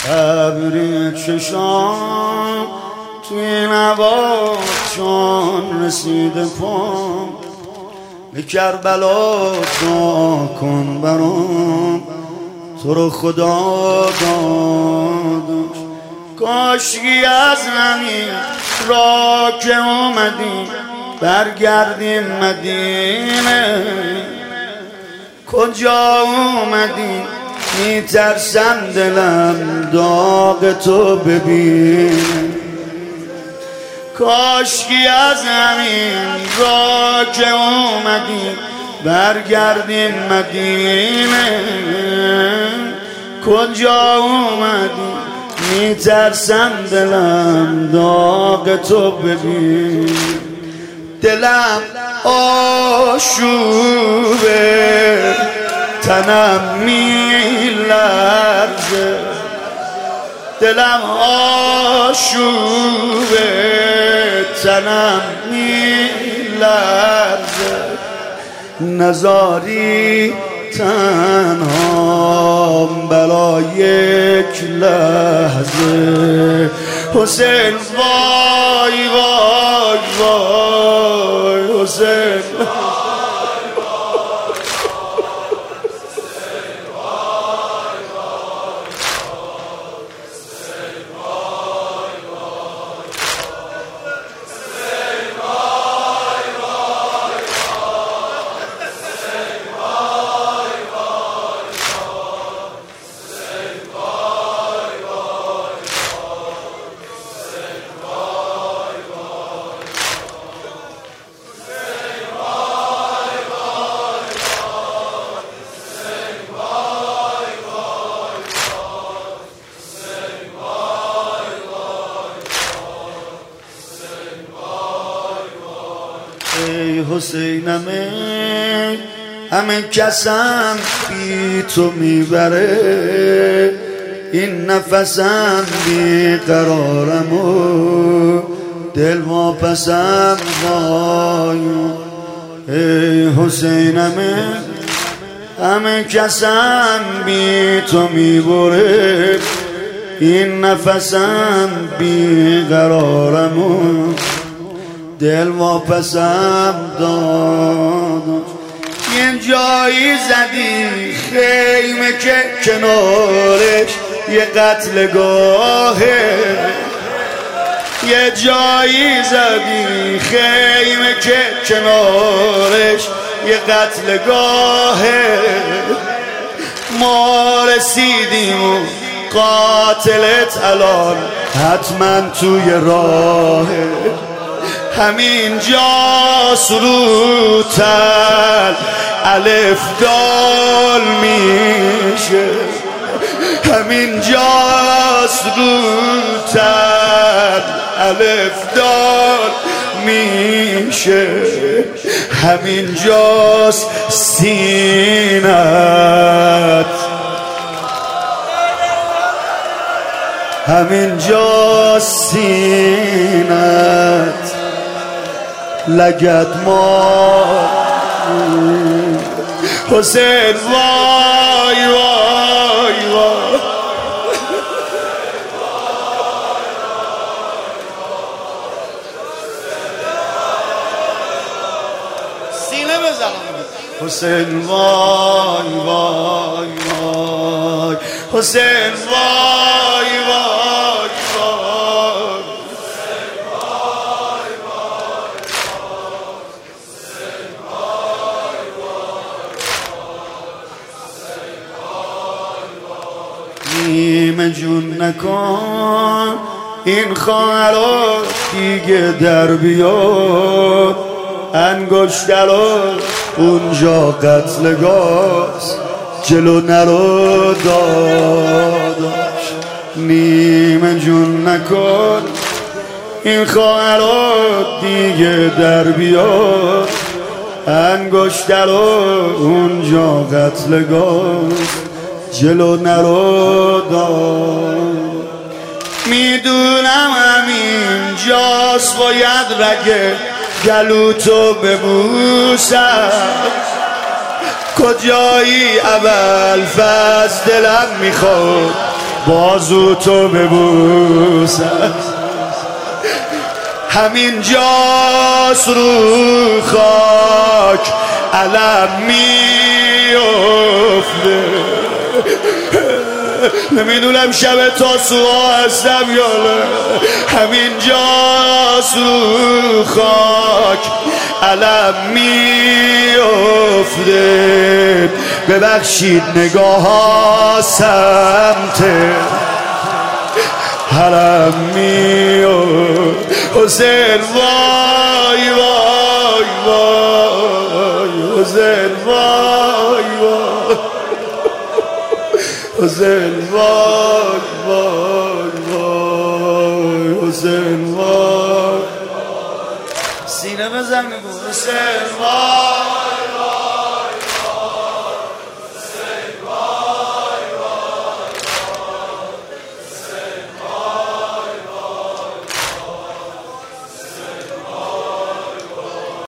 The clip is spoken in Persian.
ابری چشام توی نوار چون رسیده پام به کربلا دعا کن برام تو رو خدا داداش. کاشکی از همین را که اومدیم برگردیم مدینه. کجا اومدیم میترسم دلم داغ تو ببینه. کاشکی از همین را که اومدیم برگردیم مدینه. کجا اومدیم میترسم دلم داغ تو ببین. دلم آشوبه تنم میلرزه. دلم آشوبه تنم میلرزه. نزاری تنهام برای یک لحظه. حسین وای وای وای حسین ای حسینمه همه کسم بی تو میبره. این نفسم بی قرارم و دل واپسم وای. ای حسینمه همه کسم بی تو میبره. این نفسم بی قرارم و دل واپسم داد. یه جایی زدی خیمه که کنارش یه قتلگاهه. یه جایی زدی خیمه که کنارش یه قتلگاهه. ما رسیدیم و قاتلت الان حتما توی راهه. همین جاست رو تل الف دال میشه. همین جاست رو تل الف دال میشه. همین جاست سینت. همین جاست سینت لگد ما. حسین وای وای وای سینه بزنم. حسین وای وای وای حسین وای وای وای نیمه جون نکن این خواهرا دیگه در بیاد. انگشترا اونجا قتلگاهست جلو نرو داداش. نیمه جون نکن این خواهرا دیگه در بیاد. انگشترا اونجا قتلگاهست جلو نرو داد. میدونم همین جاست باید رگ گلوتو ببوسم. کجایی اول فصل دلم میخواد بازو تو ببوسم، همین جاست رو خاک علم میفته. نمیدونم شب تاسوعا هستم یا نه، همین جاست رو خاک علم میفته. ببخشید نگاه ها سمت حرم میفته. حسین وای وای وای، حسین وای وای، حسین وای وای وای، حسین وای. سینه بزن بگو حسین وای.